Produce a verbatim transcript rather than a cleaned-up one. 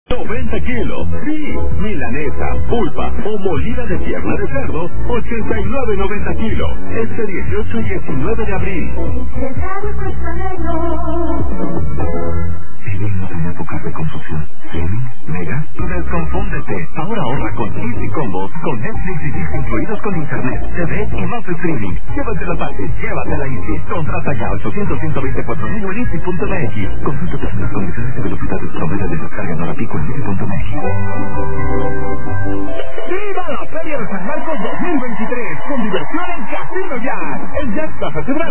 noventa kilos. Sí, milanesa, pulpa o molida de pierna de cerdo, ochenta y nueve noventa kilos. Este dieciocho y diecinueve de abril. Seguimos en épocas de confusión. ¿Streaming? ¿Mega? Desconfúndete. Ahora ahorra con Easy Combos, con Netflix y Disney incluidos con internet, T V y más streaming. Llévatela fácil, llévatela Easy. Contrata ya ochocientos, ciento veinticuatro mil en easy punto m x. Consulta términos, condiciones y velocidades promedio de descarga en hora pico en easy punto m x. ¡Viva la Feria de San Marcos dos mil veintitrés! Con diversión en Casino Jack. El Jack va a celebrar